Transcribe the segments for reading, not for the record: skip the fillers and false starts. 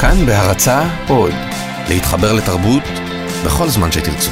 כאן בהרצאה עוד, להתחבר לתרבות בכל זמן שתרצו.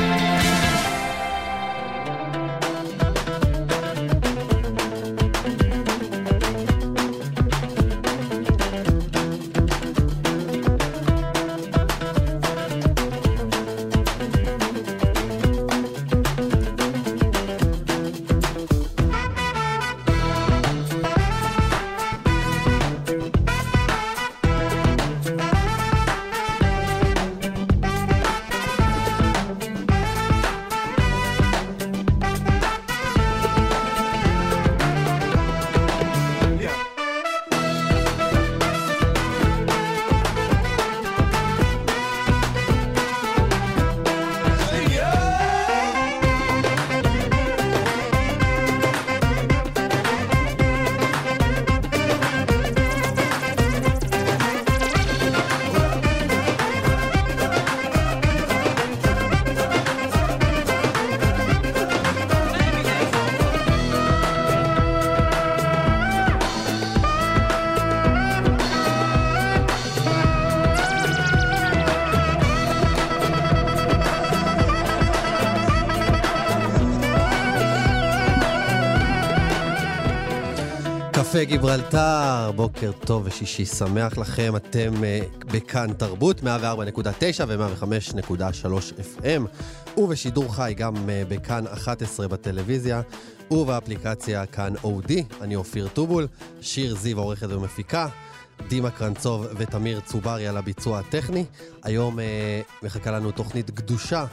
קפה גיברלטר, בוקר טוב ושישי שמח לכם, אתם בכאן תרבות 104.9 ו-105.3 FM ובשידור חי גם בכאן 11 בטלוויזיה ובאפליקציה כאן אודי. אני אופיר טובול, שיר זיו עורכת ומפיקה, דימה קרנצוב ותמיר צוברי על הביצוע הטכני. היום מחכה לנו תוכנית קדושה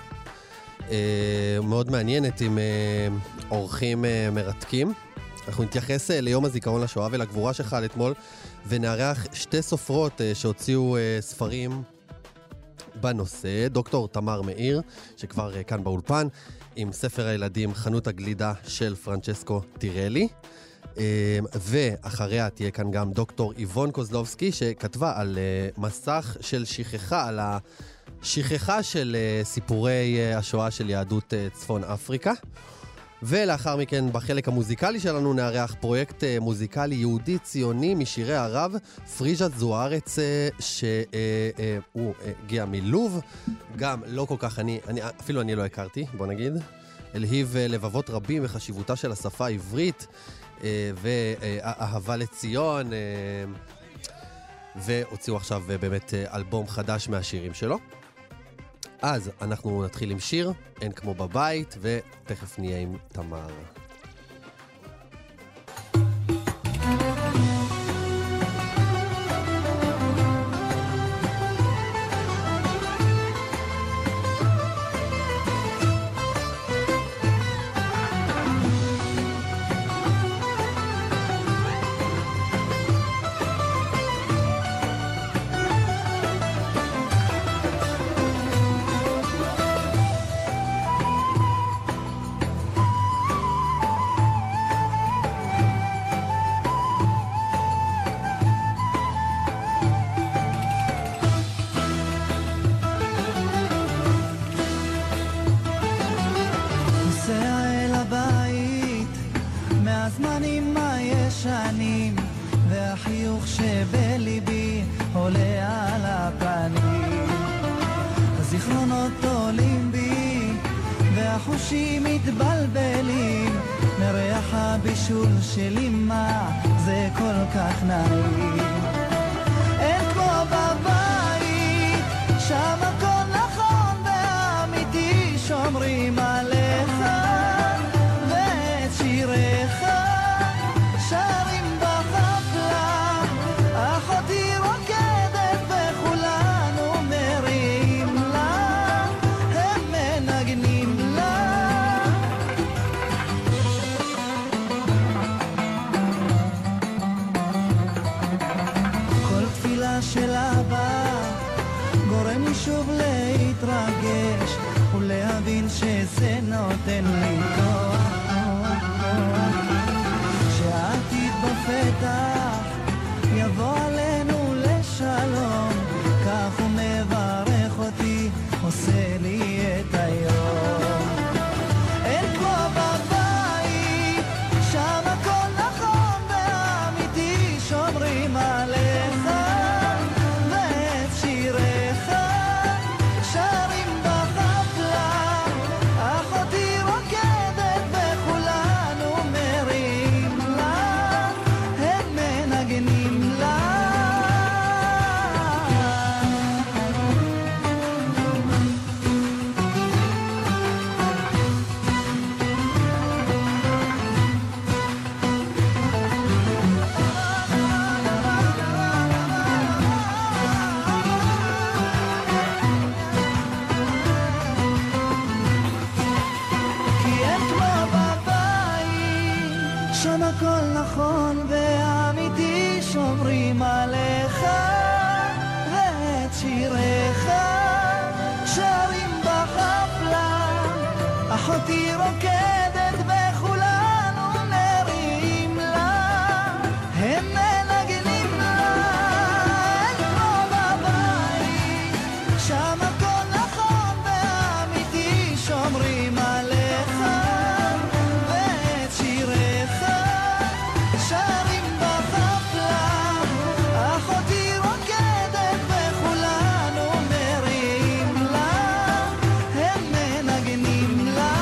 מאוד מעניינת עם אורחים מרתקים. אנחנו נתייחס ליום הזיכרון לשואה ולגבורה שחל אתמול, ונערך שתי סופרות שהוציאו ספרים בנושא. דוקטור תמר מאיר, שכבר כאן באולפן, עם ספר הילדים חנות הגלידה של פרנצ'סקו טירלי, ואחריה תהיה כאן גם דוקטור איבון קוזלובסקי, שכתבה על מסך של שכחה, על השכחה של סיפורי השואה של יהדות צפון אפריקה. ולאחר מכן בחלק המוזיקלי שלנו נערך פרויקט מוזיקלי יהודי ציוני משירי הרב פריז'ת זוארץ, שהוא הגיע מלוב, גם לא כל כך, אפילו אני לא הכרתי, בוא נגיד, אלהיב לבבות רבים וחשיבותה של השפה העברית ואהבה לציון, והוציאו עכשיו באמת אלבום חדש מהשירים שלו. אז אנחנו נתחיל עם שיר, אין כמו בבית, ותכף נהיה עם תמר. שומרים עליך אחותי רוקדת וכולנו נרים לה, הם מנגנים לה אל פה בבית, שם הכל נכון ואמיתי, שומרים עליך ואת שיריך שרים בחפלה, אחותי רוקדת וכולנו מרים לה, הם מנגנים לה.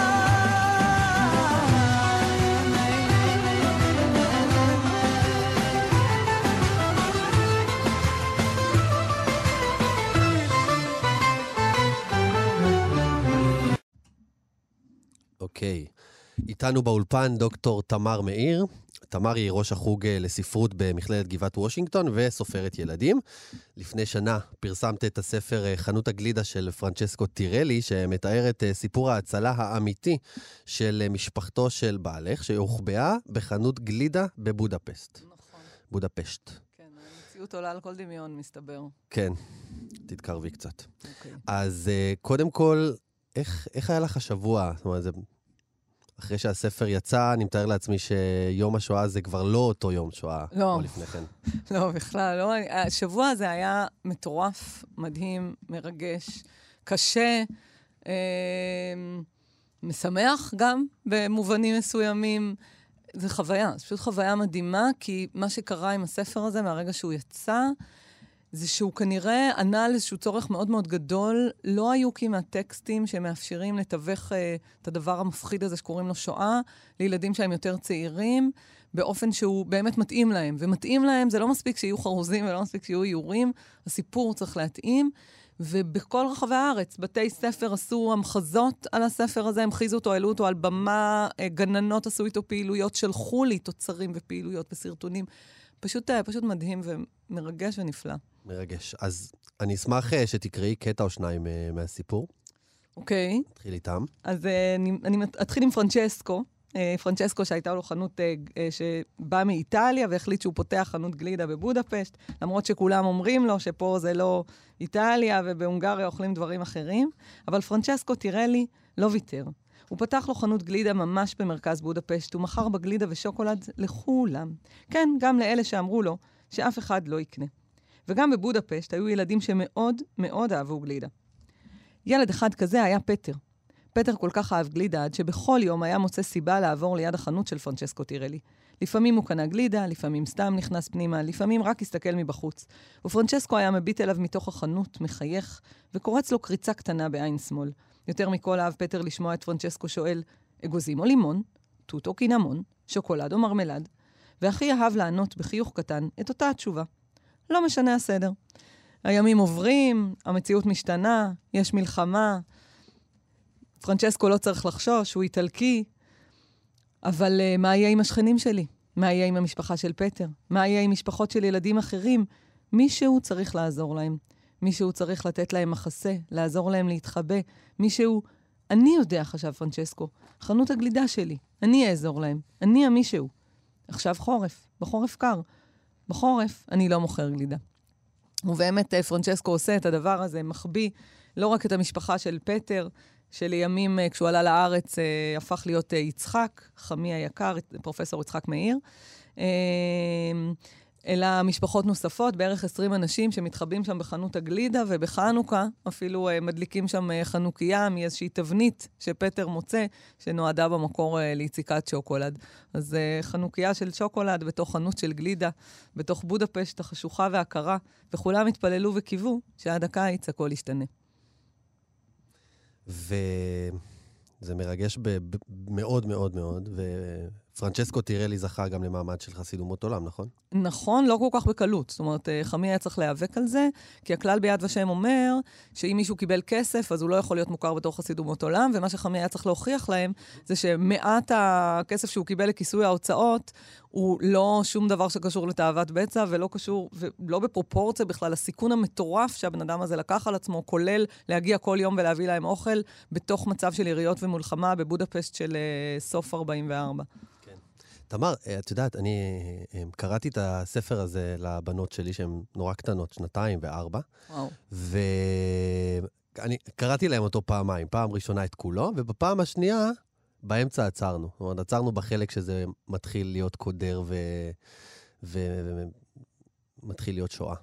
אוקיי. איתנו באולפן דוקטור תמר מאיר. תמר היא ראש החוג לספרות במכללת גבעת וושינגטון וסופרת ילדים. לפני שנה פרסמת את הספר חנות הגלידה של פרנצ'סקו טירלי, שמתאר את סיפור ההצלה האמיתי של משפחתו של בעלך, שהוחבאה בחנות גלידה בבודפשט. נכון. בודפשט. כן, המציאות עולה על כל דמיון, מסתבר. כן, תתקרבי קצת. אוקיי. אז קודם כל, איך היה לך השבוע? זאת אומרת, אחרי שהספר יצא, אני מתאר לעצמי שיום השואה זה כבר לא אותו יום שואה. לא. או לפני כן. לא, בכלל, לא. השבוע הזה היה מטורף, מדהים, מרגש, קשה, משמח גם במובנים מסוימים. זה חוויה, זה פשוט חוויה מדהימה, כי מה שקרה עם הספר הזה מהרגע שהוא יצא, זה שהוא כנראה ענה לאיזשהו צורך מאוד מאוד גדול. לא היו כמעט טקסטים שמאפשרים לתווך את הדבר המפחיד הזה שקוראים לו שואה, לילדים שהם יותר צעירים, באופן שהוא באמת מתאים להם. ומתאים להם זה לא מספיק שיהיו חרוזים ולא מספיק שיהיו איורים, הסיפור צריך להתאים. ובכל רחבי הארץ, בתי ספר עשו המחזות על הספר הזה, המחיזו אותו, העלו אותו על במה, גננות עשו איתו פעילויות, שלחו לי תוצרים ופעילויות וסרטונים. פשוט מדהים ומרגש ונפלא. מרגש. אז אני אשמח שתקראי קטע או שניים מהסיפור. אוקיי. נתחיל איתם. אז אני אתחיל עם פרנצ'סקו. פרנצ'סקו שהייתה לו חנות שבאה מאיטליה, והחליט שהוא פותח חנות גלידה בבודפשט, למרות שכולם אומרים לו שפה זה לא איטליה, ובהונגריה אוכלים דברים אחרים. אבל פרנצ'סקו טירלי לא ויתר. הוא פתח לו חנות גלידה ממש במרכז בודפשט, הוא מכר בגלידה ושוקולד לכולם. כן, גם לאלה שאמרו לו שאף אחד לא יקנה. וגם בבודפשט היו ילדים שמאוד מאוד אהבו גלידה. ילד אחד כזה היה פטר. פטר כל כך אהב גלידה עד שבכל יום היה מוצא סיבה לעבור ליד החנות של פרנצ'סקו טירלי. לפעמים הוא קנה גלידה, לפעמים סתם נכנס פנימה, לפעמים רק הסתכל מבחוץ. ופרנצ'סקו היה מביט אליו מתוך החנות, מחייך, וקורץ לו קריצה קטנה בעין שמאל. יותר מכל אהב פטר לשמוע את פרנצ'סקו שואל, אגוזים או לימון, תות או קינמון, שוקולד או מרמלד, והכי אהב לענות בחיוך קטן את אותה התשובה. לא משנה הסדר. הימים עוברים, המציאות משתנה, יש מלחמה, פרנצ'סקו לא צריך לחשוש, הוא איטלקי, אבל מה יהיה עם השכנים שלי? מה יהיה עם המשפחה של פטר? מה יהיה עם משפחות של ילדים אחרים? מישהו צריך לעזור להם. מישהו צריך לתת להם מחסה, לעזור להם להתחבא. מישהו, אני יודע, חשב פרנצ'סקו, חנות הגלידה שלי, אני אעזור להם, אני המישהו. עכשיו חורף, בחורף קר. בחורף אני לא מוכר גלידה. ובאמת פרנצ'סקו עושה את הדבר הזה, מחביא לא רק את המשפחה של פטר, שלימים כשהוא עלה לארץ הפך להיות יצחק, חמי היקר, פרופסור יצחק מאיר, אלא משפחות נוספות, בערך 20 אנשים שמתחבאים שם בחנות הגלידה, ובחנוכה אפילו מדליקים שם חנוכיה מאיזושהי תבנית שפטר מוצא, שנועדה במקור ליציקת שוקולד. אז חנוכיה של שוקולד בתוך חנות של גלידה, בתוך בודפשט החשוכה והקרה, וכולם התפללו וקיוו שעד הקיץ הכל ישתנה. וזה מרגש מאוד מאוד מאוד, ופרנצ'סקו טירלי זכה גם למעמד של חסיד אומות עולם, נכון? נכון, לא כל כך בקלות. זאת אומרת, חמי היה צריך להיאבק על זה, כי הכלל ביד ושם אומר שאם מישהו קיבל כסף, אז הוא לא יכול להיות מוכר בתור חסיד אומות עולם, ומה שחמי היה צריך להוכיח להם, זה שמעט הכסף שהוא קיבל לכיסוי ההוצאות, הוא לא שום דבר שקשור לתאוות בצע, ולא קשור, ולא בפרופורציה בכלל, הסיכון המטורף שהבן אדם הזה לקח על עצמו, כולל להגיע כל יום ולהביא להם אוכל, בתוך מצב של יריות ומלחמה בבודפשט של סוף 44. תמר, את יודעת, אני קראתי את הספר הזה לבנות שלי, שהן נורא קטנות, 2 ו4. וואו. אני קראתי להם אותו פעמיים, פעם ראשונה את כולו, ובפעם השנייה, באמצע עצרנו. זאת אומרת, עצרנו בחלק שזה מתחיל להיות קודר ומתחיל להיות שואה.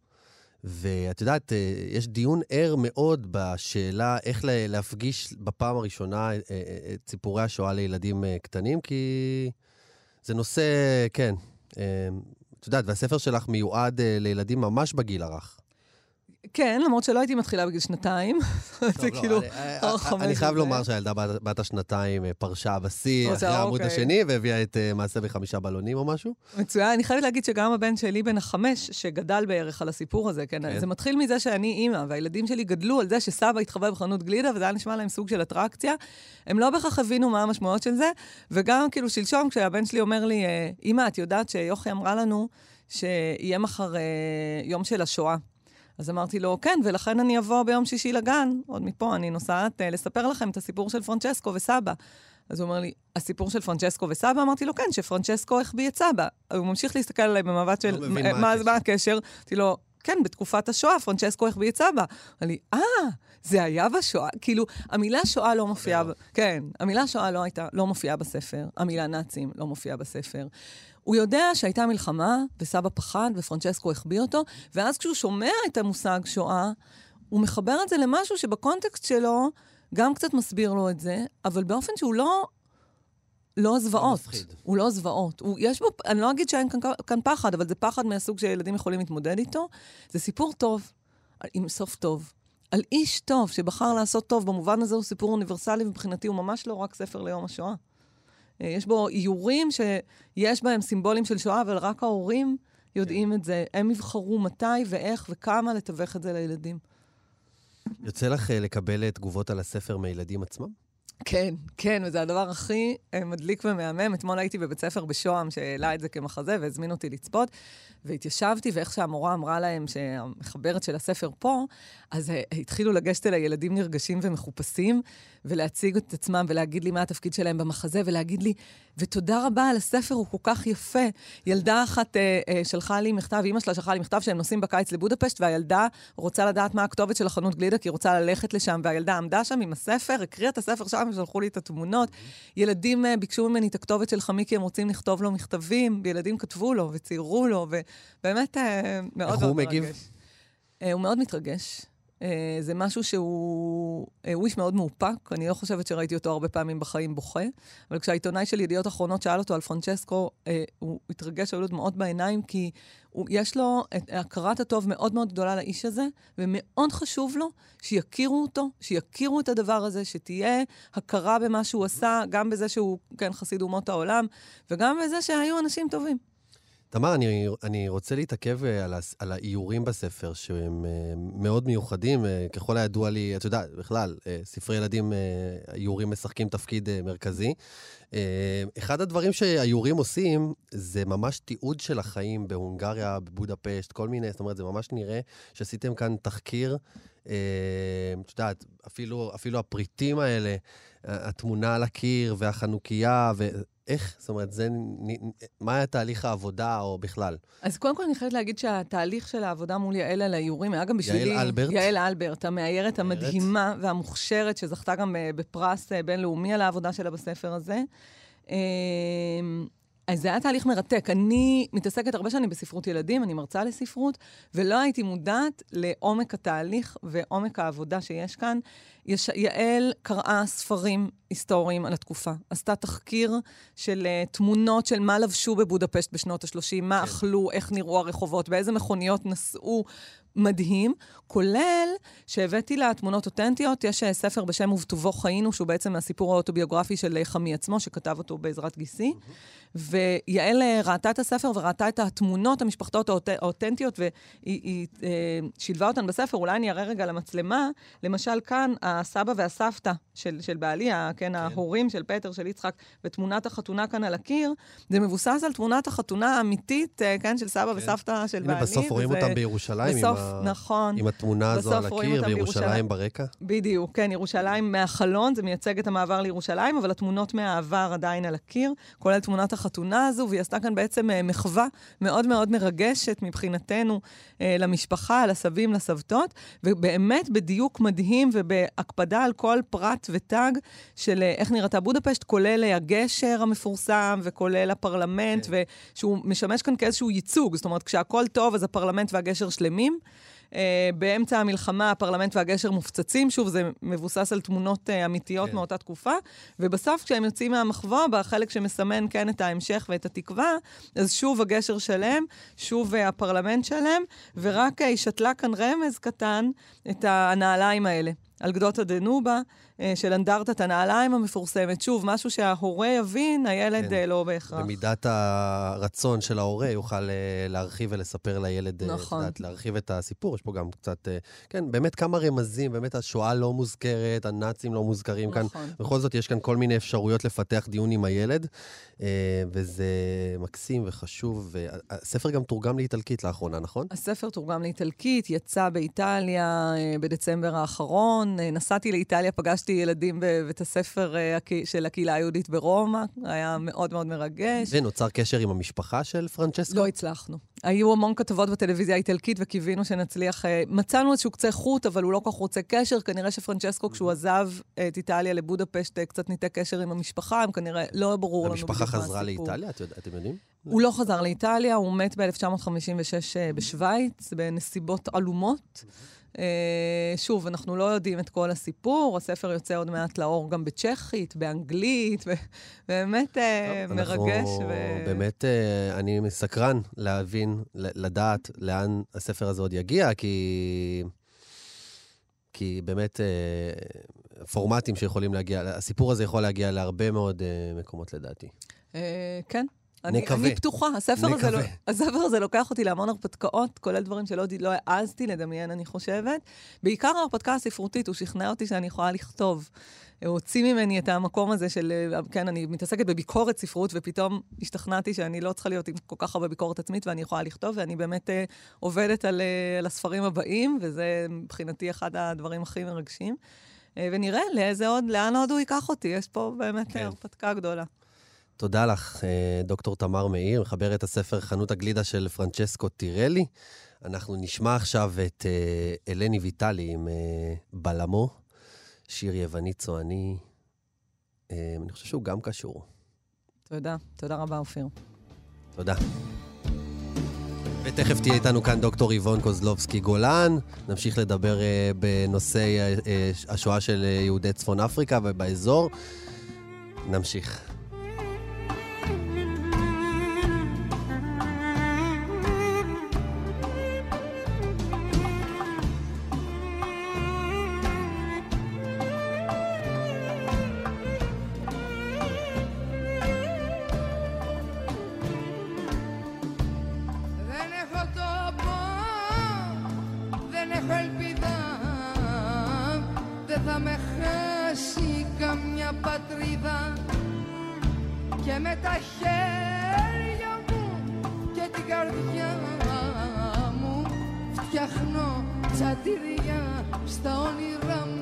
ואת יודעת, יש דיון ער מאוד בשאלה איך להפגיש בפעם הראשונה את סיפורי השואה לילדים קטנים, כי זה נושא, כן, את יודעת, והספר שלך מיועד לילדים ממש בגיל הרך. כן, למרות שלא הייתי מתחילה בגיל 2. זה כאילו... אני חייב לומר שהילדה בת השנתיים פרשה בשיא אחרי העמוד השני, והביאה את מעשה ב5 בלונים או משהו. מצוין, אני חייבת להגיד שגם הבן שלי בן 5, שגדל בערך על הסיפור הזה, כן? זה מתחיל מזה שאני אימא, והילדים שלי גדלו על זה שסבא התחבא בחנות גלידה, וזה היה נשמע להם סוג של אטרקציה. הם לא בכך הבינו מה המשמעויות של זה, וגם כאילו שלשום, כשהבן שלי אומר לי, אימא, את יודעת שיוכי אמרה לנו שיהיה מחר יום של השואה. אז אמרתי לו, כן, ולכן אני אבוא ביום שישי לגן, עוד מפה, אני נוסעת לספר לכם את הסיפור של פרנצ'סקו וסבא. אז הוא אומר לי, הסיפור של פרנצ'סקו וסבא? אמרתי לו, כן, שפרנצ'סקו החביא את סבא. הוא ממשיך להסתכל עליי במבט של, מה הקשר? אמרתי לו, כן, בתקופת השואה, פרנצ'סקו החביא את סבא. אמר לי, זה היה בשואה? כאילו, המילה שואה לא מופיעה, כן, המילה שואה לא מופיעה בספר, המילה נאצים לא מופיעה בספר. הוא יודע שהייתה מלחמה, וסבא פחד, ופרנצ'סקו החביא אותו, ואז כשהוא שומע את המושג שואה, הוא מחבר את זה למשהו שבקונטקסט שלו גם קצת מסביר לו את זה, אבל באופן שהוא לא זוועות. הוא לא זוועות. יש בו, אני לא אגיד שאין כאן פחד, אבל זה פחד מהסוג שילדים יכולים להתמודד איתו. זה סיפור טוב, עם סוף טוב. על איש טוב שבחר לעשות טוב, במובן הזה הוא סיפור אוניברסלי, מבחינתי הוא ממש לא רק ספר ליום השואה. יש בו איורים שיש בהם סימבולים של שואה, אבל רק ההורים יודעים את זה. הם יבחרו מתי ואיך וכמה לתווך את זה לילדים. יוצא לך לקבל תגובות על הספר מילדים עצמם? כן, כן, וזה הדבר הכי מדליק ומהמם. אתמול הייתי בבית ספר בשוהם שהעלה את זה כמחזה והזמין אותי לצפות, והתיישבתי, ואיך שהמורה אמרה להם שהמחברת של הספר פה, אז התחילו לגשת אל הילדים נרגשים ומחופשים, ולהציג את עצמם ולהגיד לי מה התפקיד שלהם במחזה, ולהגיד לי, ותודה רבה על הספר, הוא כל כך יפה. ילדה אחת שלחה לי מכתב, אמא שלה שלחה לי מכתב שהם נוסעים בקיץ לבודפשט, והילדה רוצה לדעת מה הכתובת של החנות גלידה, כי היא רוצה ללכת לשם, והילדה עמדה שם עם הספר, הקריאה את הספר שם, ושלחו לי את התמונות. ילדים ביקשו ממני את הכתובת של חמי, כי הם רוצים לכתוב לו מכתבים, וילדים כתבו לו וציירו לו, ובאמת מאוד מאוד מרגש. הוא מאוד מתרגש. זה משהו שהוא איש מאוד מאופק, אני לא חושבת שראיתי אותו הרבה פעמים בחיים בוכה, אבל כשהעיתונאי של ידיעות אחרונות שאל אותו על פרנצ'סקו, הוא התרגש עלות מאוד בעיניים, כי יש לו את הכרת הטוב מאוד מאוד גדולה לאיש הזה, ומאוד חשוב לו שיכירו אותו, שיכירו את הדבר הזה, שתהיה הכרה במה שהוא עשה, גם בזה שהוא כן חסיד אומות העולם, וגם בזה שהיו אנשים טובים. תמר, אני רוצה להתעכב על האיורים בספר, שהם מאוד מיוחדים, ככל הידוע לי, אתה יודע, בכלל, ספרי ילדים, האיורים משחקים תפקיד מרכזי. אחד הדברים שהאיורים עושים, זה ממש תיעוד של החיים בהונגריה, בבודפשט, כל מיני, זאת אומרת, זה ממש נראה שעשיתם כאן תחקיר, אתה יודעת, אפילו הפריטים האלה, התמונה על הקיר והחנוכיה, איך? זאת אומרת, מה היה תהליך העבודה או בכלל? אז קודם כל אני חייבת להגיד שהתהליך של העבודה מול יעל על האיורים היה גם בשבילי... יעל אלברט? יעל אלברט, המאיירת המדהימה והמוכשרת, שזכתה גם בפרס בינלאומי על העבודה שלה בספר הזה. אז זה היה תהליך מרתק. אני מתעסקת הרבה שנים בספרות ילדים, אני מרצה לספרות, ולא הייתי מודעת לעומק התהליך ועומק העבודה שיש כאן. יעל קראה ספרים היסטוריים על התקופה. עשתה תחקיר של תמונות של מה לבשו בבודפשט בשנות ה-30, מה אכלו, איך נראו הרחובות, באיזה מכוניות נסעו. מדהים, כולל שהבאתי לה תמונות אותנטיות. יש ספר בשם ובטובו חיינו, שהוא בעצם הסיפור האוטוביוגרפי של חמי עצמו, שכתב אותו בעזרת גיסי. ויעל ראתה את הספר וראתה את התמונות המשפחתות האותנטיות, והיא שילבה אותן בספר. אולי אני אראה רגע למצלמה. למשל כאן, הסבא והסבתא של בעלי, כן, ההורים של פטר, של יצחק, ותמונת החתונה כאן על הקיר, זה מבוסס על תמונת החתונה האמיתית, כן, של סבא וסבתא של בעלי. בסוף רואים אותם בירושלים. בסוף נכון. עם התמונה הזו על הקיר וירושלים ברקע? בדיוק, כן, ירושלים מהחלון, זה מייצג את המעבר לירושלים, אבל התמונות מהעבר עדיין על הקיר, כולל תמונת החתונה הזו, והיא עשתה כאן בעצם מחווה מאוד מאוד מרגשת מבחינתנו למשפחה, לסבים, לסבתות, ובאמת בדיוק מדהים ובהקפדה על כל פרט ותג של איך נראתה בודפשט, כולל הגשר המפורסם וכולל הפרלמנט, ושהוא משמש כאן כאיזשהו ייצוג, זאת אומרת, כשהכל טוב, אז הפרלמנט והגשר שלמים. באמצע המלחמה, הפרלמנט והגשר מופצצים, שוב, זה מבוסס על תמונות אמיתיות מאותה תקופה, ובסוף, כשהם יוצאים מהמחווה, בחלק שמסמן כן את ההמשך ואת התקווה, אז שוב הגשר שלם, שוב הפרלמנט שלם, ורק ישתלה כאן רמז קטן את הנעליים האלה. על גדות הדנובה, של אנדרטת הנעליים המפורסמת. שוב, משהו שההורה יבין, הילד לא בהכרח. במידת הרצון של ההורה יוכל להרחיב ולספר לילד, נכון. להרחיב את הסיפור. יש פה גם קצת, כן, באמת כמה רמזים, באמת השואה לא מוזכרת, הנאצים לא מוזכרים כאן. בכל זאת, יש כאן כל מיני אפשרויות לפתח דיון עם הילד, וזה מקסים וחשוב. הספר גם תורגם לאיטלקית לאחרונה, נכון? הספר תורגם לאיטלקית, יצא באיטליה בדצמבר האחרון. נסעתי לאיטליה, פגשתי ילדים בבית הספר של הקהילה היהודית ברומא, היה מאוד מאוד מרגש. ונוצר קשר עם המשפחה של פרנצ'סקו? לא הצלחנו. היו המון כתבות בטלוויזיה האיטלקית, וקיווינו שנצליח, מצאנו איזשהו קצה חוט, אבל הוא לא כך רוצה קשר, כנראה שפרנצ'סקו, כשהוא עזב את איטליה לבודפשט, קצת ניתק קשר עם המשפחה, הם כנראה לא ברור לנו. המשפחה חזרה לאיטליה, אתם יודעים? הוא לא חזר לאיטליה, הוא מת ב-1956 בשוויץ, בנסיבות עלומות. שוב, אנחנו לא יודעים את כל הסיפור, הספר יוצא עוד מעט לאור גם בצ'כית, באנגלית, באמת מרגש. באמת, אני מסקרן להבין, לדעת לאן הספר הזה עוד יגיע, כי באמת פורמטים שיכולים להגיע, הסיפור הזה יכול להגיע להרבה מאוד מקומות לדעתי. כן. אני פתוחה, הספר הזה לוקח אותי להמון הרפתקאות, כולל דברים שלא העזתי לדמיין, אני חושבת. בעיקר ההרפתקה הספרותית, הוא שכנע אותי שאני יכולה לכתוב. הוא הוציא ממני את המקום הזה של, כן, אני מתעסקת בביקורת ספרות, ופתאום השתכנעתי שאני לא צריכה להיות עם כל כך הרבה ביקורת עצמית, ואני יכולה לכתוב, ואני באמת עובדת על הספרים הבאים, וזה מבחינתי אחד הדברים הכי מרגשים. ונראה לאן עוד הוא ייקח אותי, יש פה באמת הרפתקה גדולה. תודה לך, דוקטור תמר מאיר, מחברת הספר חנות הגלידה של פרנצ'סקו טירלי. אנחנו נשמע עכשיו את אלני ויטלי עם בלמו, שיר יווני צועני. אני חושב שהוא גם קשור. תודה, תודה רבה אופיר. תודה. ותכף תהיה איתנו כאן דוקטור איבון קוזלובסקי גולן. נמשיך לדבר בנושאי השואה של יהודי צפון אפריקה ובאזור. נמשיך. Και με τα χέρια μου και την καρδιά μου φτιάχνω τσατήρια στα όνειρά μου.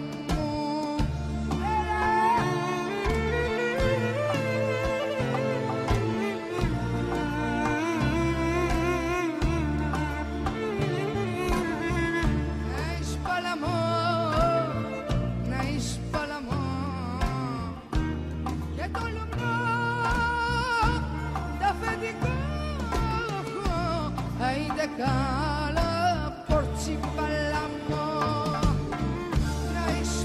Cala por chipalamo, na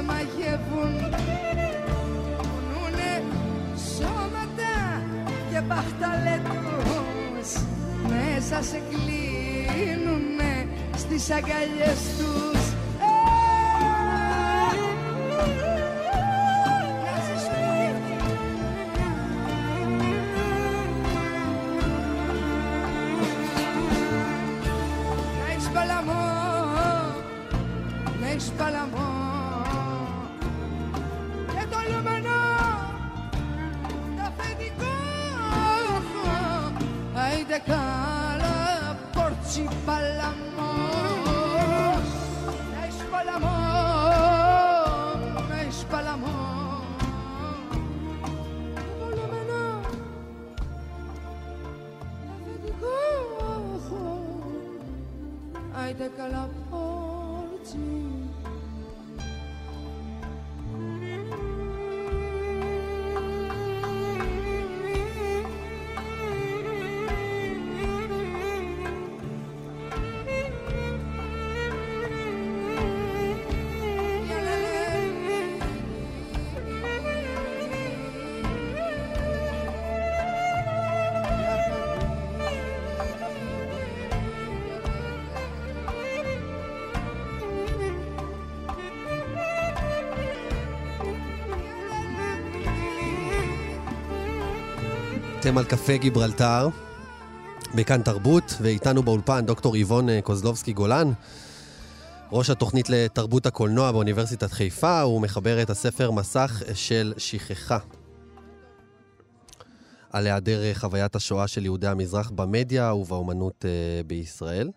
σε μαγεύουν, κουνούνε σώματα και μπαχταλέτους, μέσα σε κλείνουνε στις αγκαλιές τους. Παλαμό και το λούμενο το αφεντικό, άιντε καλά πόρτσι παλαμό, να είσαι παλαμό, να είσαι παλαμό και το λούμενο το αφεντικό, άιντε καλά πόρτσι. אתם על קפה גיברלטר, בכאן תרבות, ואיתנו באולפן דוקטור איבון קוזלובסקי גולן, ראש התוכנית לתרבות הקולנוע באוניברסיטת חיפה, הוא מחבר את הספר מסך של שכחה, על היעדר חוויית השואה של יהודי המזרח במדיה ובאומנות בישראל.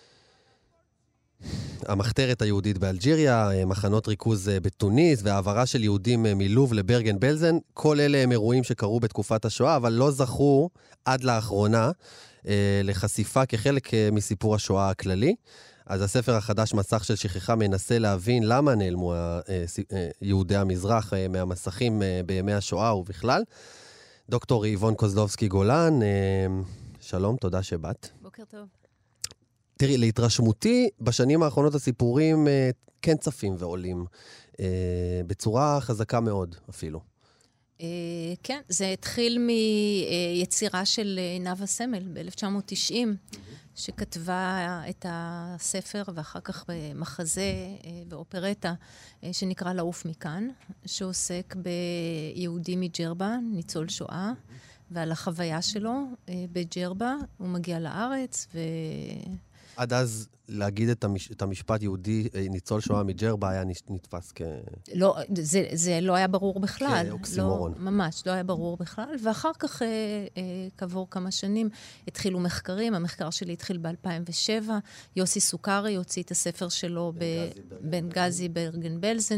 המחתרת היהודית באלג'יריה, מחנות ריכוז בתוניס, והעברה של יהודים מלוב לברגן בלזן, כל אלה הם אירועים שקרו בתקופת השואה, אבל לא זכו עד לאחרונה לחשיפה כחלק מסיפור השואה הכללי. אז הספר החדש מסך של שכחה מנסה להבין למה נעלמו יהודי המזרח מהמסכים בימי השואה ובכלל. דוקטור איבון קוזלובסקי גולן, שלום, תודה שבאת. בוקר טוב. תראי, להתרשמותי, בשנים האחרונות הסיפורים כן צפים ועולים, בצורה חזקה מאוד אפילו. כן, זה התחיל מיצירה של נאוה סמל ב-1990, שכתבה את הספר ואחר כך במחזה ואופרטה שנקרא לעוף מכאן, שעוסק ביהודי מג'רבה, ניצול שואה, ועל החוויה שלו בג'רבה. הוא מגיע לארץ עד אז להגיד את המשפט יהודי ניצול שואה מג'רבה היה נתפס לא, זה לא היה ברור בכלל. כאוקסימורון. לא, ממש, לא היה ברור בכלל. ואחר כך, כעבור כמה שנים, התחילו מחקרים. המחקר שלי התחיל ב-2007. יוסי סוכרי הוציא את הספר שלו בנגזי ברגן בלזן.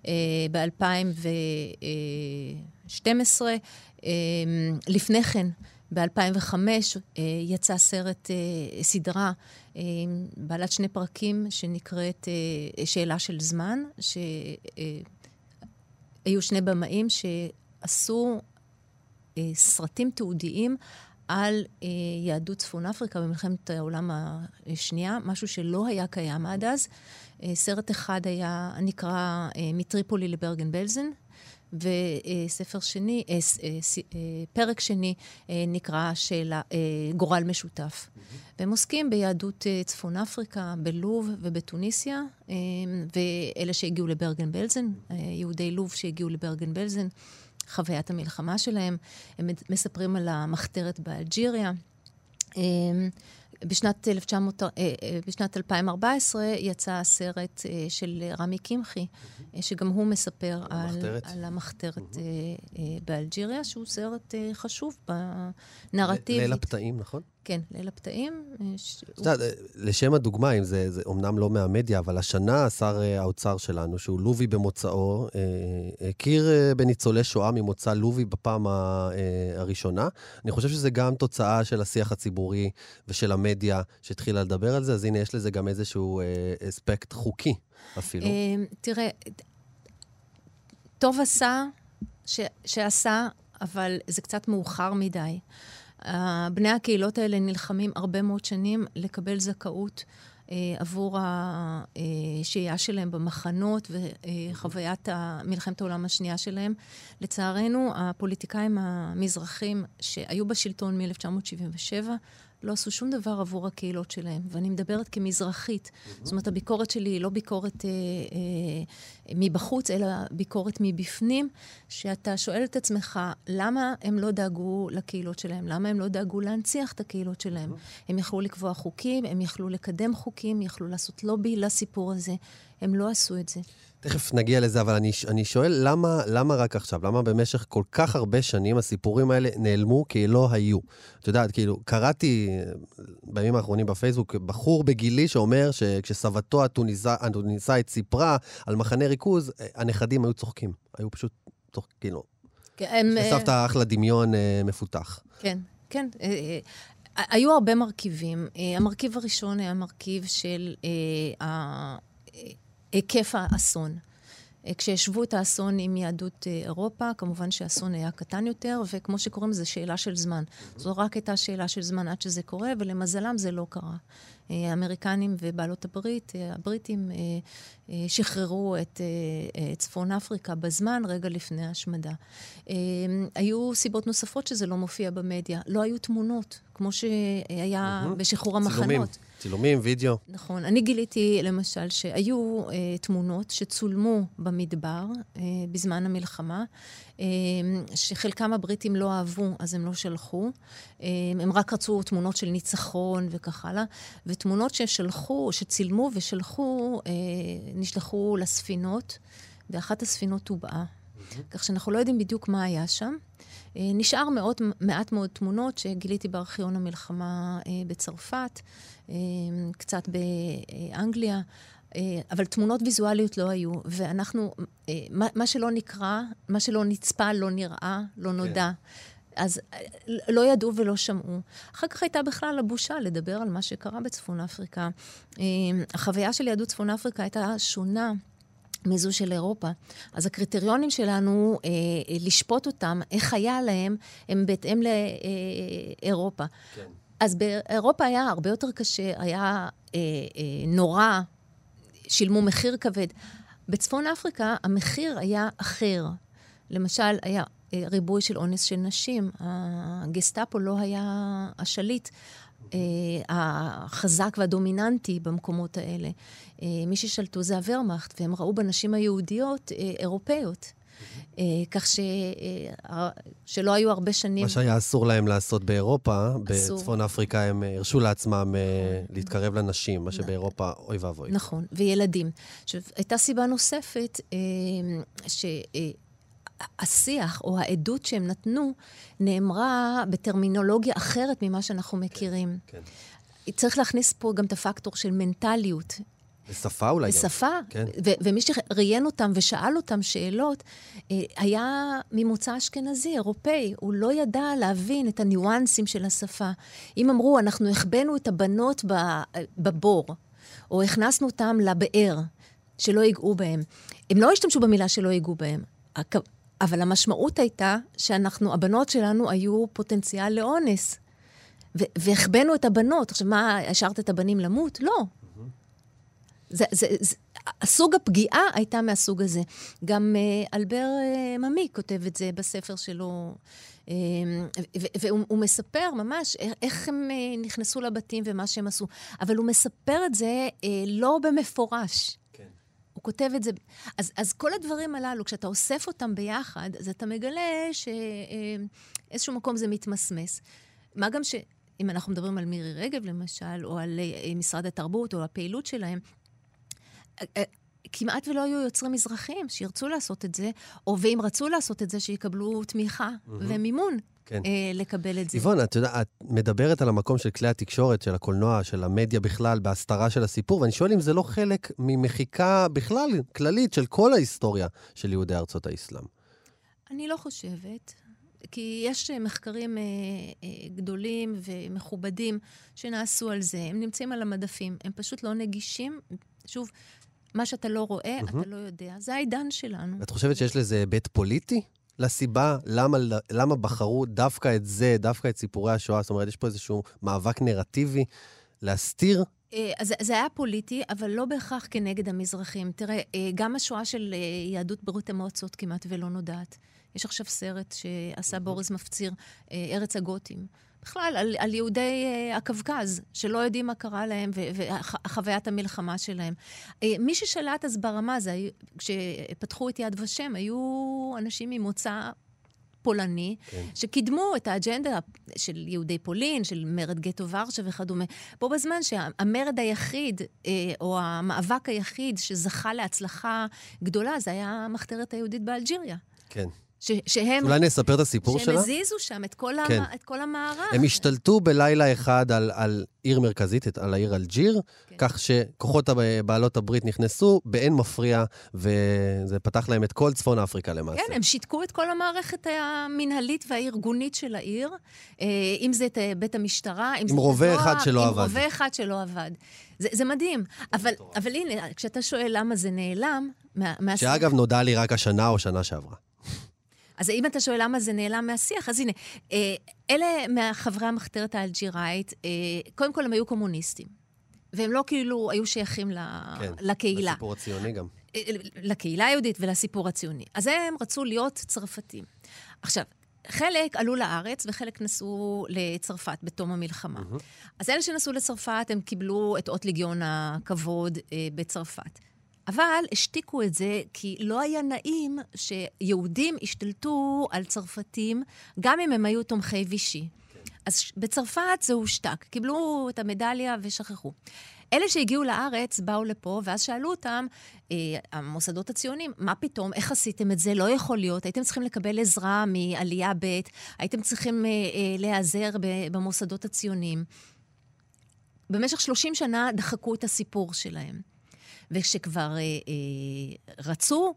ב-2012. לפני כן, ב-2005 יצא סדרה בעלת 2 פרקים שנקראת שאלה של זמן, שהיו 2 במאים שעשו סרטים תיעודיים על יהדות צפון אפריקה במלחמת העולם השנייה, משהו שלא היה קיים עד אז. סרט אחד היה נקרא מטריפולי לברגן בלזן, וספר שני, פרק שני נקרא גורל משותף. והם עוסקים ביהדות צפון אפריקה, בלוב ובטוניסיה, ואלה שהגיעו לברגן בלזן, יהודי לוב שהגיעו לברגן בלזן, חוויית המלחמה שלהם. הם מספרים על המחתרת באלג'יריה. בשנת 2014 יצא הסרט של רמי קמחי, שגם הוא מספר על המחתרת באלג'יריה, שהוא סרט חשוב בנרטיב. ליל הפתאים, נכון? כן, ליל הפתאים. לשם הדוגמה, אם זה אומנם לא מהמדיה, אבל השנה שר האוצר שלנו, שהוא לובי במוצאו, הכיר בניצולי שואה ממוצא לובי בפעם הראשונה. אני חושב שזה גם תוצאה של השיח הציבורי ושל המדיה שהתחילה לדבר על זה, אז הנה יש לזה גם איזשהו אספקט חוקי אפילו. תראה, טוב שעשה, אבל זה קצת מאוחר מדי. בני הקהילות האלה נלחמים הרבה מאוד שנים לקבל זכאות עבור השהייה שלהם במחנות וחוויית מלחמת העולם השנייה שלהם. לצערנו, הפוליטיקאים המזרחים שהיו בשלטון מ-1977, לא עשו שום דבר עבור הקהילות שלהם, ואני מדברת כמזרחית. זאת אומרת, הביקורת שלי היא לא ביקורת מבחוץ, אלא ביקורת מבפנים, שאתה שואל את עצמך, למה הם לא דאגו לקהילות שלהם? למה הם לא דאגו להנציח את הקהילות שלהם? הם יכלו לקבוע חוקים, הם יכלו לקדם חוקים, יכלו לעשות לובי לסיפור הזה. הם לא עשו את זה. תכף נגיע לזה, אבל אני שואל, למה רק עכשיו? למה במשך כל כך הרבה שנים הסיפורים האלה נעלמו כי לא היו? את יודעת, כאילו, קראתי בימים האחרונים בפייסבוק, בחור בגילי שאומר שכשסבתו התוניסאית סיפרה על מחנה ריכוז, הנכדים היו צוחקים. היו פשוט צוחקים, כאילו. סבתא אחלה דמיון מפותח. כן, כן. היו הרבה מרכיבים. המרכיב הראשון היה מרכיב של היקף האסון. כשישבו את האסון עם יהדות אירופה, כמובן שהאסון היה קטן יותר, וכמו שקוראים, זה שאלה של זמן. זו רק הייתה שאלה של זמן עד שזה קורה, ולמזלם זה לא קרה. האמריקנים ובעלות הבריטים שחררו את צפון אפריקה בזמן, רגע לפני ההשמדה. היו סיבות נוספות שזה לא מופיע במדיה. לא היו תמונות, כמו שהיה בשחרור המחנות. צילומים, וידאו. נכון. אני גיליתי, למשל, שהיו תמונות שצולמו במדבר בזמן המלחמה, שחלקם הבריטים לא אהבו, אז הם לא שלחו. הם רק רצו תמונות של ניצחון וכך הלאה, ותמונות שצילמו ושלחו, נשלחו לספינות, ואחת הספינות הובעה. כך שאנחנו לא יודעים בדיוק מה היה שם. נשאר מעט מאוד תמונות שגיליתי בארכיון המלחמה בצרפת, קצת באנגליה, אבל תמונות ויזואליות לא היו, ואנחנו, מה שלא נקרא, מה שלא נצפה, לא נראה, לא נודע. אז לא ידעו ולא שמעו. אחר כך הייתה בכלל הבושה לדבר על מה שקרה בצפון אפריקה. החוויה של יהדות צפון אפריקה הייתה שונה מזו של אירופה. אז הקריטריונים שלנו, לשפוט אותם, איך היה להם, הם בהתאם לאירופה. כן. אז באירופה היה הרבה יותר קשה, היה נורא, שילמו מחיר כבד. בצפון אפריקה המחיר היה אחר. למשל, היה ריבוי של אונס של נשים. הגסטאפו לא היה השליט החזק והדומיננטי במקומות האלה. מי ששלטו זה הוורמאכט, והם ראו בנשים היהודיות אירופאיות. כך שלא היו הרבה שנים. מה שהיה אסור להם לעשות באירופה, בצפון אפריקה הם הרשו לעצמם להתקרב לנשים, מה שבאירופה אוי ואבוי. נכון, וילדים. עכשיו, הייתה סיבה נוספת השיח או העדות שהם נתנו נאמרה בטרמינולוגיה אחרת ממה שאנחנו מכירים. כן. צריך להכניס פה גם את הפקטור של מנטליות. בשפה אולי גם. בשפה, כן. ומי שראיין אותם ושאל אותם שאלות, היה ממוצא אשכנזי, אירופאי. הוא לא ידע להבין את הניואנסים של השפה. אם אמרו, אנחנו הכבנו את הבנות בבור, או הכנסנו אותם לבאר, שלא ייגעו בהם. הם לא השתמשו במילה שלא ייגעו בהם. אבל המשמעות הייתה הבנות שלנו היו פוטנציאל לאונס. והכבנו את הבנות. עכשיו, מה, השארת את הבנים למות? לא. הסוג הפגיעה הייתה מהסוג הזה. גם אלבר ממי כותב את זה בספר שלו, והוא מספר ממש איך הם נכנסו לבתים ומה שהם עשו. אבל הוא מספר את זה לא במפורש. הוא כותב את זה. אז כל הדברים הללו, כשאתה אוסף אותם ביחד, אז אתה מגלה שאיזשהו מקום זה מתמסמס. מה גם שאם אנחנו מדברים על מירי רגב, למשל, או על משרד התרבות, או הפעילות שלהם, כמעט ולא היו יוצרים מזרחים שירצו לעשות את זה, או ואם רצו לעשות את זה, שיקבלו תמיכה ומימון. כן. לקבל את זה. איבון, את יודעת, את מדברת על המקום של כלי התקשורת, של הקולנוע, של המדיה בכלל, בהסתרה של הסיפור, ואני שואל אם זה לא חלק ממחיקה בכלל, כללית, של כל ההיסטוריה של יהודי ארצות האסלאם. אני לא חושבת, כי יש מחקרים גדולים ומכובדים שנעשו על זה, הם נמצאים על המדפים, הם פשוט לא נגישים, שוב, מה שאתה לא רואה, אתה לא יודע, זה העידן שלנו. את חושבת שיש לזה היבט פוליטי? לסיבה למה בחרו דווקא את זה, דווקא את סיפורי השואה? זאת אומרת, יש פה איזשהו מאבק נרטיבי להסתיר? אז זה היה פוליטי, אבל לא בהכרח כנגד המזרחים. תראה, גם השואה של יהדות ברית המועצות כמעט ולא נודעת. יש עכשיו סרט שעשה בוריס מפציר, ארץ הגותים. בכלל, על יהודי הקווקז, שלא יודעים מה קרה להם, וחוויית המלחמה שלהם. מי ששלט אז ברמה, כשפתחו את יד ושם, היו אנשים ממוצא פולני, שקידמו את האג'נדה של יהודי פולין, של מרד גטו ורשה וכדומה. פה בזמן שהמרד היחיד, או המאבק היחיד שזכה להצלחה גדולה, זה היה המחתרת היהודית באלג'יריה. כן. שהם... אולי נספר את הסיפור שלה? שהם הזיזו שם את כל המערב. הם השתלטו בלילה אחד על עיר מרכזית, על העיר אלג'יר, כך שכוחות בעלות הברית נכנסו באין מפריע, וזה פתח להם את כל צפון אפריקה למעשה. כן, הם שיתקו את כל המערכת המנהלית והארגונית של העיר, אם זה את בית המשטרה, עם רובה אחד שלא עבד. עם רובה אחד שלא עבד. זה מדהים. אבל הנה, כשאתה שואל למה זה נעלם... שאגב נודע לי רק השנה או שנה שעברה. אז אם אתה שואל למה זה נעלם מהשיח, אז הנה, אלה מהחברי המחתרת האלג'יראית, קודם כל הם היו קומוניסטים, והם לא כאילו היו שייכים לקהילה. לסיפור הציוני גם. לקהילה היהודית ולסיפור הציוני. אז הם רצו להיות צרפתים. עכשיו, חלק עלו לארץ וחלק נסעו לצרפת בתום המלחמה. אז אלה שנסעו לצרפת, הם קיבלו את אות לגיון הכבוד בצרפת. אבל השתיקו את זה כי לא היה נעים שיהודים השתלטו על צרפתים, גם אם הם היו תומכי וישי. אז בצרפת זה הושתק, קיבלו את המדליה ושכחו. אלה שהגיעו לארץ באו לפה, ואז שאלו אותם, המוסדות הציונים, מה פתאום, איך עשיתם את זה? לא יכול להיות, הייתם צריכים לקבל עזרה מעלייה ב', הייתם צריכים להיעזר במוסדות הציונים. במשך 30 שנה דחקו את הסיפור שלהם. וכשכבר רצו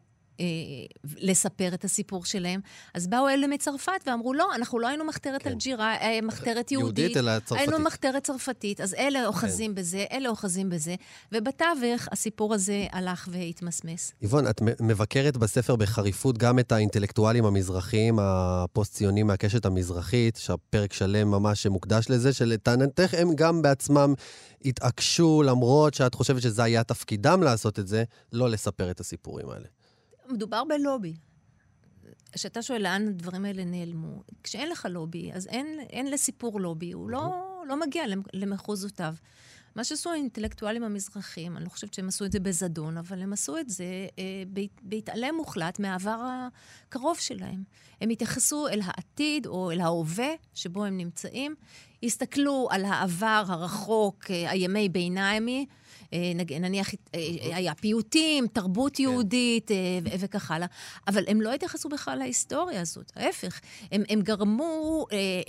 לספר את הסיפור שלהם, אז באו אלה מצרפת ואמרו, לא, אנחנו לא היינו מחתרת אלג'ירה, מחתרת יהודית, אלא צרפתית. היינו מחתרת צרפתית, אז אלה אוחזים בזה, אלה אוחזים בזה, ובתווך הסיפור הזה הלך והתמסמס. איבון, את מבקרת בספר בחריפות גם את האינטלקטואלים המזרחיים, הפוסט-ציונים מהקשת המזרחית, שהפרק שלם ממש מוקדש לזה, שלטענתך הם גם בעצמם התעקשו, למרות שאת חושבת שזה היה תפקידם לעשות את זה, לא לספר את הסיפורים האלה. מדובר בלובי. כשאתה שואל לאן הדברים האלה נעלמו, כשאין לך לובי, אז אין לסיפור לובי, הוא לא מגיע למחוזותיו. מה שעשו האינטלקטואלים המזרחים, אני לא חושבת שהם עשו את זה בזדון, אבל הם עשו את זה בהתעלם מוחלט מהעבר הקרוב שלהם. הם התייחסו אל העתיד או אל ההווה שבו הם נמצאים, הסתכלו על העבר הרחוק, הימי ביניימי, נניח היה פיוטים, תרבות יהודית וכך הלאה, אבל הם לא התייחסו בכלל להיסטוריה הזאת, ההפך, הם גרמו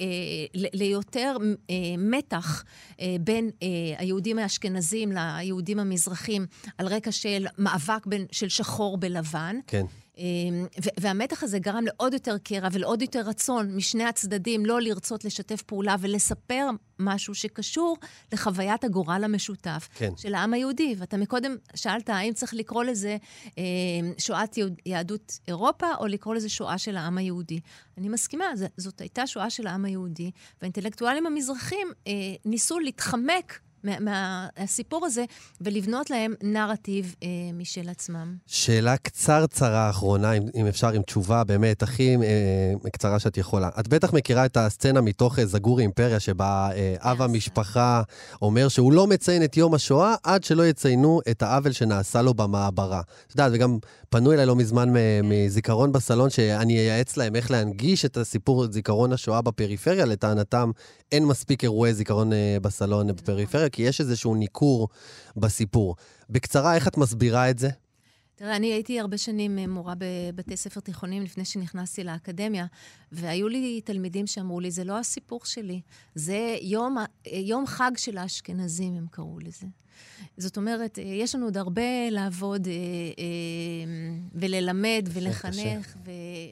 ליותר מתח בין היהודים האשכנזים ליהודים המזרחים, על רקע של מאבק של שחור בלבן. כן. והמתח הזה גרם לעוד יותר קרע ולעוד יותר רצון משני הצדדים לא לרצות לשתף פעולה ולספר משהו שקשור לחוויית הגורל המשותף של העם היהודי. ואתה מקודם שאלת האם צריך לקרוא לזה שואת יהדות אירופה או לקרוא לזה שואה של העם היהודי. אני מסכימה, זאת הייתה שואה של העם היהודי, והאינטלקטואלים המזרחים ניסו להתחמק מהסיפור הזה, ולבנות להם נרטיב משל עצמם. שאלה קצרה אחרונה, אם אפשר, עם תשובה באמת הכי קצרה שאת יכולה. את בטח מכירה את הסצנה מתוך זגורי אימפריה, שבה אב המשפחה אומר שהוא לא מציין את יום השואה, עד שלא יציינו את העוול שנעשה לו במעברה. את יודעת, וגם פנו אליי לא מזמן מזיכרון בסלון, שאני אייעץ להם איך להנגיש את הסיפור זיכרון השואה בפריפריה, לטענתם אין מספיק אירועי זיכרון בסלון בפריפריה, כי יש איזשהו ניכור בסיפור. בקצרה, איך את מסבירה את זה? תראה, אני הייתי הרבה שנים מורה בבתי ספר תיכונים לפני שנכנסתי לאקדמיה, והיו לי תלמידים שאמרו לי, זה לא הסיפור שלי, זה יום חג של האשכנזים, הם קראו לזה. זאת אומרת, יש לנו עוד הרבה לעבוד וללמד ולחנך,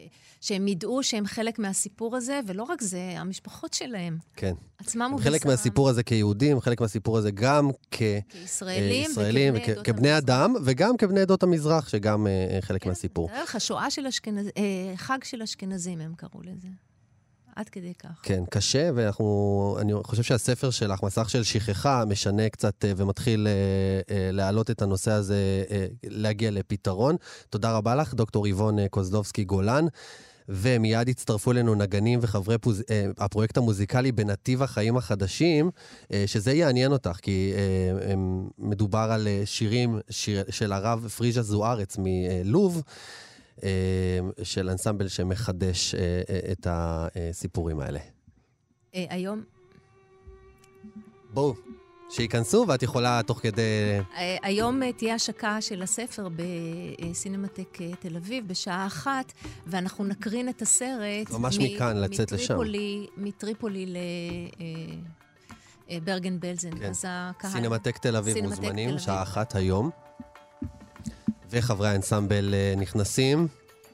שהם ידעו שהם חלק מהסיפור הזה, ולא רק זה, המשפחות שלהם. כן. עצמם ובשרם. חלק מהסיפור הזה כיהודים, חלק מהסיפור הזה גם כישראלים וכבני אדם, וגם כבני עדות המזרח, שגם חלק מהסיפור. תראה לך, שואה של אשכנזים, חג של אשכנזים הם קראו לזה. עד כדי כך. כן, קשה, ואני חושב שהספר שלך, מסך של שכחה, משנה קצת ומתחיל להעלות את הנושא הזה, להגיע לפתרון. תודה רבה לך, דוקטור איבון קוזלובסקי גולן, ומיד הצטרפו אלינו נגנים וחברי הפרויקט המוזיקלי בנתיב החיים החדשים, שזה יעניין אותך, כי מדובר על שירים של הרב פריג'ה זוארץ מלוב, של אנסמבל שמחדש את הסיפורים האלה. היום... בואו, שיכנסו, ואת יכולה תוך כדי... היום תהיה השקה של הספר בסינמטק תל אביב בשעה 1, ואנחנו נקרין את הסרט... ממש מכאן, לצאת לשם. מטריפולי לברגן בלזן. כן. אז הקהל... סינמטק תל אביב מוזמנים, שעה 1 היום. וחברי האנסמבל נכנסים.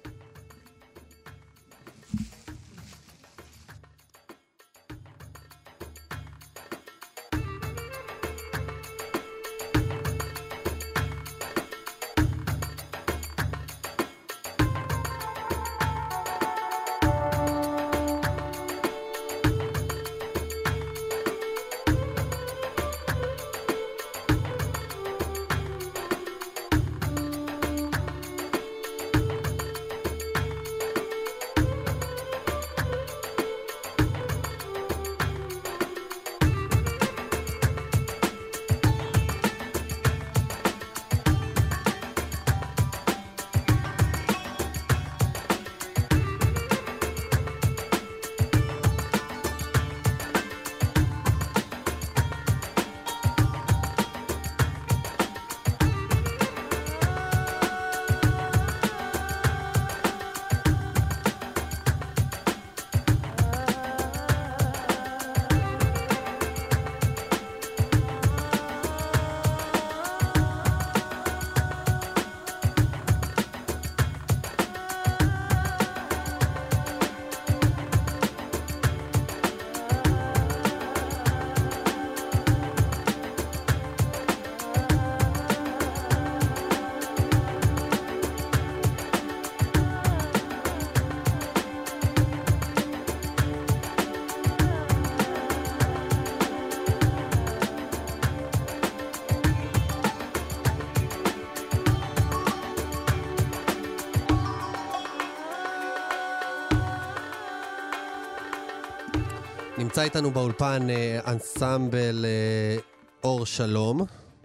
נמצא איתנו באולפן אנסמבל אור שלום,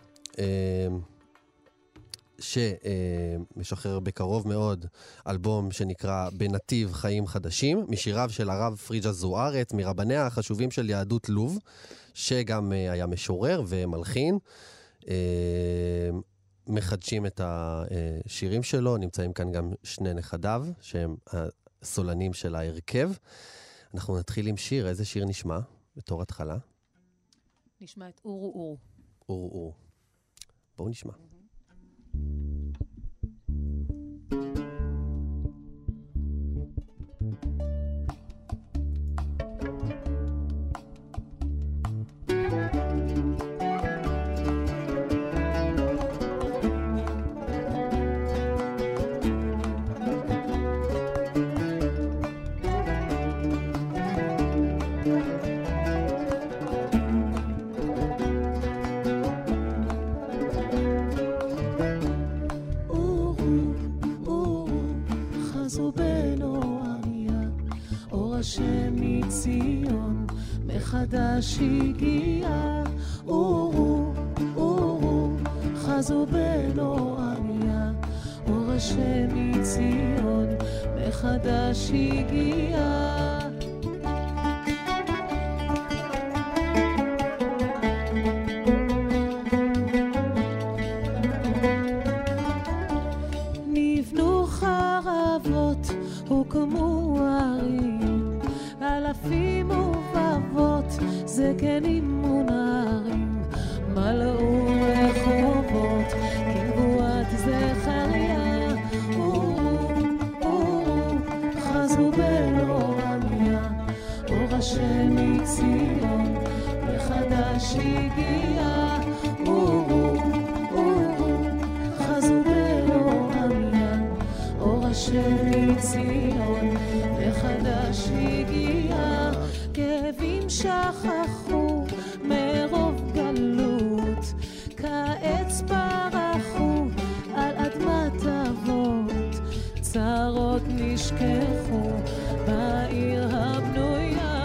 שמשחרר בקרוב מאוד אלבום שנקרא בנתיב חיים חדשים, משיריו של הרב פריג'ה זוארץ, מרבניה החשובים של יהדות לוב, שגם היה משורר ומלחין. מחדשים את השירים שלו, נמצאים כאן גם שני נכדיו, שהם הסולנים של ההרכב. אנחנו נתחיל עם שיר, איזה שיר נשמע בתור התחלה? נשמע את אורו אור. אורו אור. בואו נשמע. חדש הגיע, אורו, אורו, חזו בנו עניה, אור השם מציון, מחדש הגיע. נבנו חרבות, הוקמו ערים, אלפים זקנים ונערים מלאו רחובות כנבואת זכריה, אורו, אורו, חזו שהגיע, חזו בלא עמיה, אור השם מציון מחדש הגיע, כאבים שכחו מרוב גלות, כעץ פרחו על אדמת אבות, צרות נשכחו בעיר הבנויה.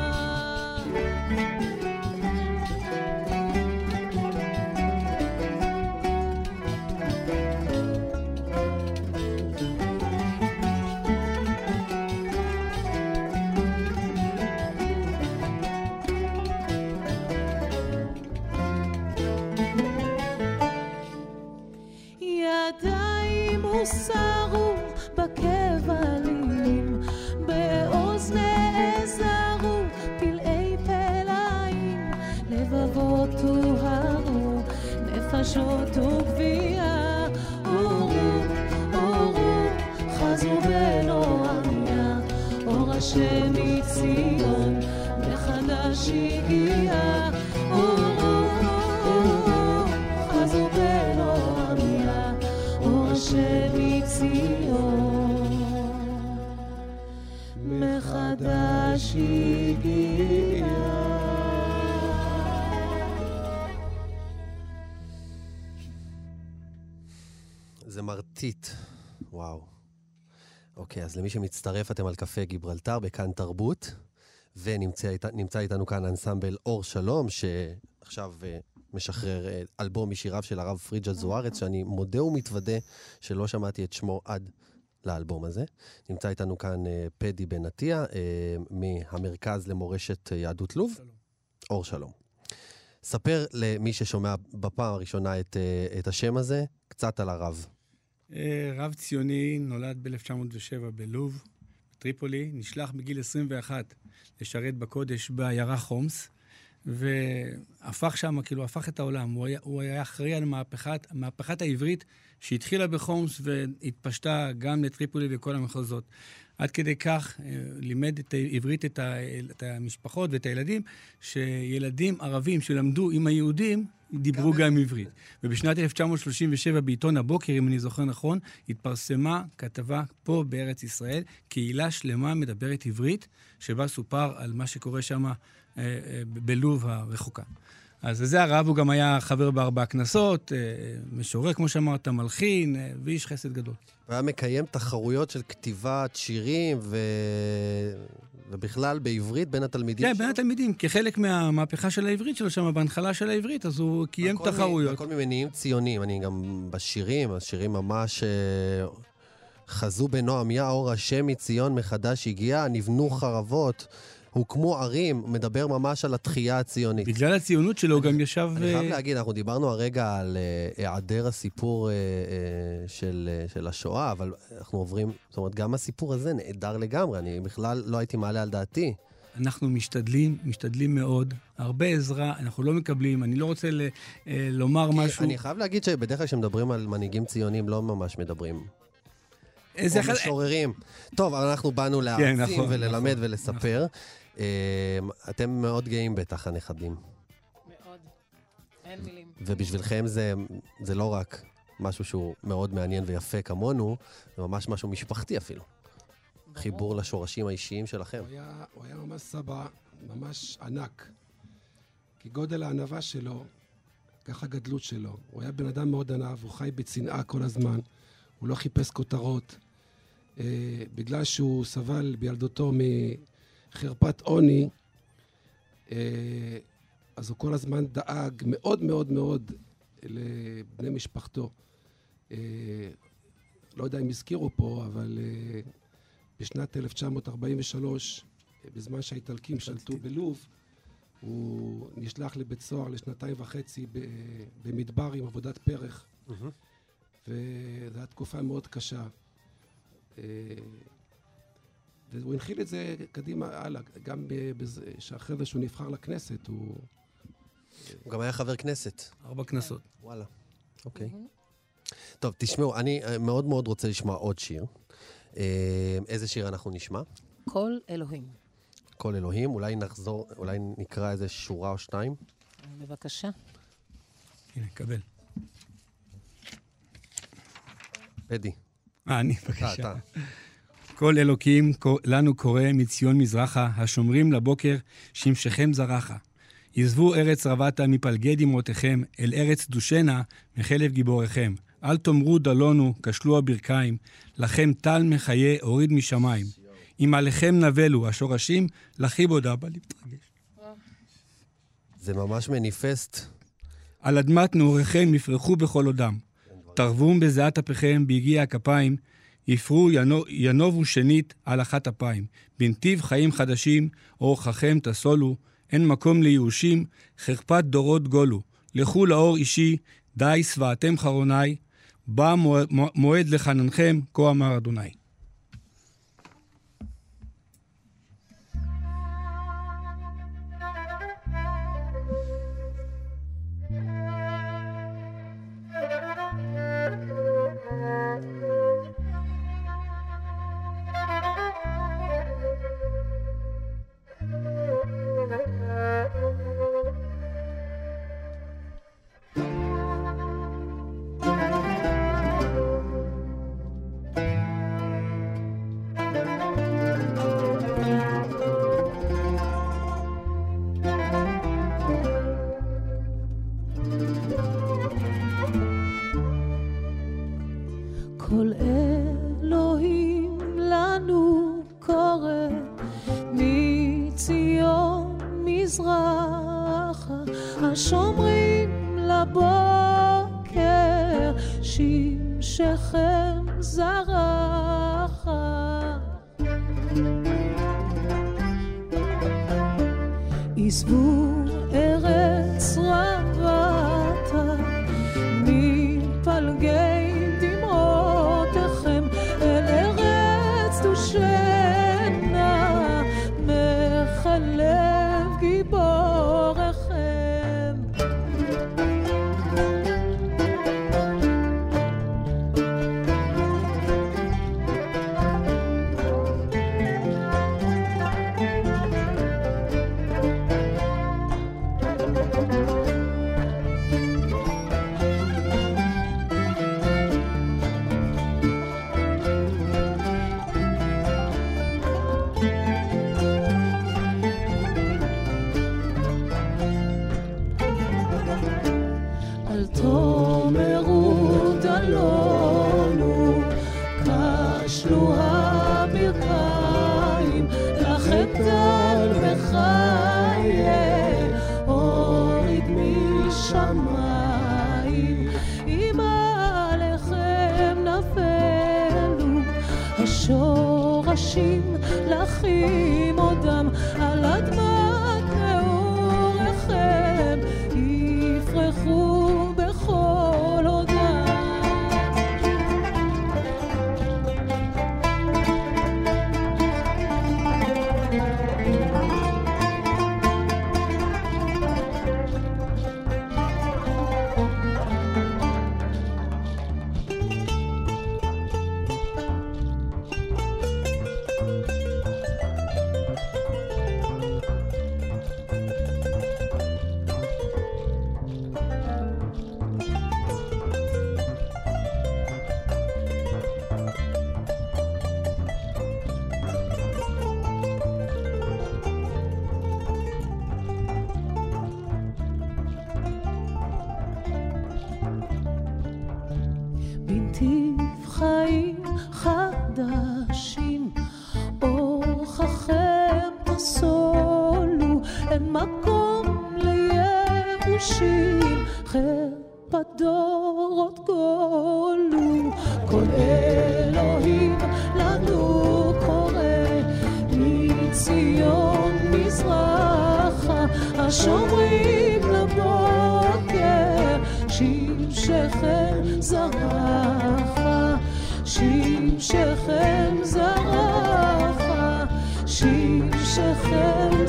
ידיים הוסרו בקבלים, בעוז נעזרו פלאי פלאים, לבבות הוהרו, נפשות וגבייה, אורו, חזו בלא עמיה, אור השם מציון מחדש הגיע, חזו בלא עמיה, אור השם מציון מחדש הגיע. זה מרטיט. וואו. אוקיי, אז למי שמצטרף, אתם על קפה גיברלטר בכאן תרבות, ונמצא איתנו כאן אנסמבל אור שלום, שעכשיו משחרר אלבום משיריו של הרב פריג'ה זוארץ, שאני מודה ומתוודה שלא שמעתי את שמו עד לאלבום הזה. נמצא איתנו כאן פדי בן עטיה, מהמרכז למורשת יהדות לוב. שלום. אור שלום. ספר למי ששומע בפעם הראשונה את השם הזה, קצת על הרב. רב ציוני, נולד ב-1907 בלוב, בטריפולי, נשלח בגיל 21 לשרת בקודש בעיירה חומס, והפך שם, כאילו, הפך את העולם. הוא היה אחראי על מהפכת העברית שהתחילה בחומס והתפשטה גם לטריפולי וכל המחוזות. עד כדי כך לימד את העברית את המשפחות ואת הילדים, שילדים ערבים שלמדו עם היהודים דיברו גם עברית. ובשנת 1937 בעיתון הבוקר, אם אני זוכר נכון, התפרסמה כתבה פה בארץ ישראל, קהילה שלמה מדברת עברית, שבה סופר על מה שקורה שם בלוב הרחוקה. אז זה הרב, הוא גם היה חבר בארבע כנסות, משורר, כמו שאמרת, מלחין, ואיש חסד גדול. הוא היה מקיים תחרויות של כתיבת שירים ובכלל בעברית בין התלמידים שלו? כן, בין התלמידים, כחלק מהמהפכה של העברית שלו שם, בהנחלה של העברית, אז הוא קיים תחרויות. הכל ממניעים ציוניים, אני גם השירים ממש חזו בנועם, יא אור השם מציון מחדש הגיע, נבנו חרבות, הוקמו ערים, מדבר ממש על התחייה הציונית. בגלל הציונות שלו גם ישב... אני חייב להגיד, אנחנו דיברנו הרגע על היעדר הסיפור של השואה, אבל אנחנו עוברים, זאת אומרת, גם הסיפור הזה נעדר לגמרי, אני בכלל לא הייתי מעלה על דעתי. אנחנו משתדלים מאוד, הרבה עזרה, אנחנו לא מקבלים, אני לא רוצה לומר משהו... אני חייב להגיד שבדרך כלל כשמדברים על מנהיגים ציונים, לא ממש מדברים. או משוררים. טוב, אנחנו באנו להעצים וללמד ולספר. אתם מאוד גאים בטח, הנכדים. מאוד. אין מילים. ובשבילכם זה לא רק משהו שהוא מאוד מעניין ויפה כמונו, זה ממש משהו משפחתי אפילו. חיבור לשורשים האישיים שלכם. הוא היה ממש סבא, ממש ענק. כי גודל הענווה שלו, ככה גדלות שלו. הוא היה בן אדם מאוד ענב, הוא חי בצנעה כל הזמן. הוא לא חיפש כותרות. בגלל שהוא סבל בילדותו מחרפת עוני, אז הוא כל הזמן דאג מאוד מאוד מאוד לבני משפחתו. לא יודע אם הזכירו פה, אבל בשנת 1943, בזמן שהאיטלקים שלטו בלוב, הוא נשלח לבית סוהר לשנתיים וחצי במדבר עם עבודת פרח. וזו הייתה תקופה מאוד קשה. והוא הנחיל את זה קדימה הלאה, גם שאחרי זה שהוא נבחר לכנסת, הוא גם היה חבר כנסת. 4 כנסות. וואלה, אוקיי. טוב, תשמעו, אני מאוד מאוד רוצה לשמוע עוד שיר. איזה שיר אנחנו נשמע? כל אלוהים. כל אלוהים, אולי נקרא איזה שורה או שתיים? בבקשה. הנה, קבל. פדי. אני, בבקשה. אתה. כל אלוקים לנו קורא מציון מזרחה, השומרים לבוקר שמשכם זרחה. עזבו ארץ רבתה מפלגי דמעותיכם, אל ארץ דושנה מחלב גיבוריכם. אל תאמרו דלונו, כשלו הברכיים, לכם טל מחיה הוריד משמיים. אם עליכם נבלו השורשים, לכיבודה בא להתרגש. זה ממש מניפסט. על אדמת נעוריכם יפרחו בכל עודם. תרבום בזיעת אפיכם ביגיע הכפיים, יפרו ינובו שנית על אחת אפיים. בנתיב חיים חדשים, אורחכם תסולו, אין מקום לייאושים, חרפת דורות גולו. לכו לאור אישי, די שבעתם חרוני, בא מועד לחננכם, כה אמר אדוני. כל אלוהים לנו קורא מציון מזרחה, השומרים לבוקר שמשכם זרחה. עזבו ארץ רבתה מפלגי מחלב גיבורכם. שורשים לחים עודם על אדמת נעוריכם יפרחו בכל עודם. בנתיב חיים חדשים אורחכם תסולו, אין מקום לייאושים, חרפת דורות גולו. כל אלוהים לנו קורא מציון מזרחה, השומרים לבוקר שמשכם זרחה, שמשכם זרחה, שמשכם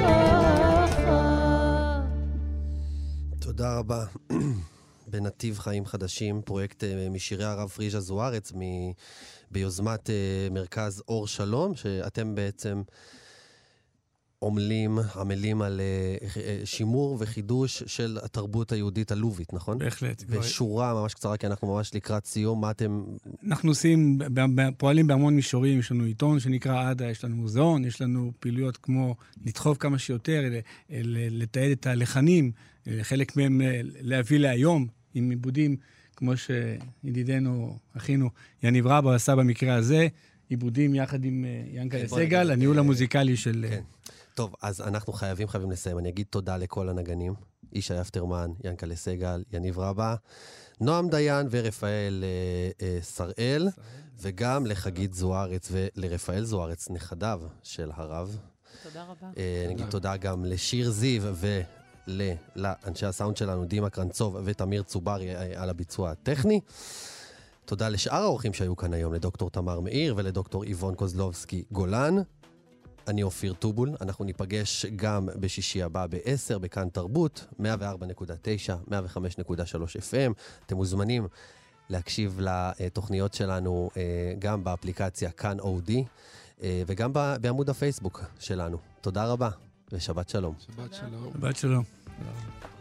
זרחה. תודה רבה. בנתיב חיים חדשים, פרויקט משירי הרב פריז'ה זוארץ, ביוזמת מרכז אור שלום, שאתם בעצם עמלים על שימור וחידוש של התרבות היהודית הלובית, נכון? בהחלט. ושורה ממש קצרה, כי אנחנו ממש לקראת סיום, מה אתם... אנחנו פועלים בהמון מישורים, יש לנו עיתון שנקרא עדה, יש לנו מוזיאון, יש לנו פעילויות כמו לדחוף כמה שיותר, לתעד את הלחנים, חלק מהם להביא להיום, עם עיבודים, כמו שידידנו, אחינו, יניב רבא עשה במקרה הזה, עיבודים יחד עם ינקלה סגל, הניהול המוזיקלי של... טוב, אז אנחנו חייבים לסיים. אני אגיד תודה לכל הנגנים, ישי אפטרמן, ינקלה סגל, יניב רבא, נועם דיין ורפאל שראל, וגם לחגית זוארץ ולרפאל זוארץ, נכדיו של הרב. תודה רבה. נגיד תודה גם לשיר זיו ולאנשי הסאונד שלנו, דימה קרנצוב ותמיר צוברי על הביצוע הטכני. תודה לשאר האורחים שהיו כאן היום, לדוקטור תמר מאיר ולדוקטור איבון קוזלובסקי גולן. אני אופיר טובול, אנחנו ניפגש גם בשישי הבא ב-10 בכאן תרבות, 104.9, 105.3 FM. אתם מוזמנים להקשיב לתוכניות שלנו גם באפליקציה כאן אודי, וגם בעמוד הפייסבוק שלנו. תודה רבה ושבת שלום. שבת שלום. שבת שלום.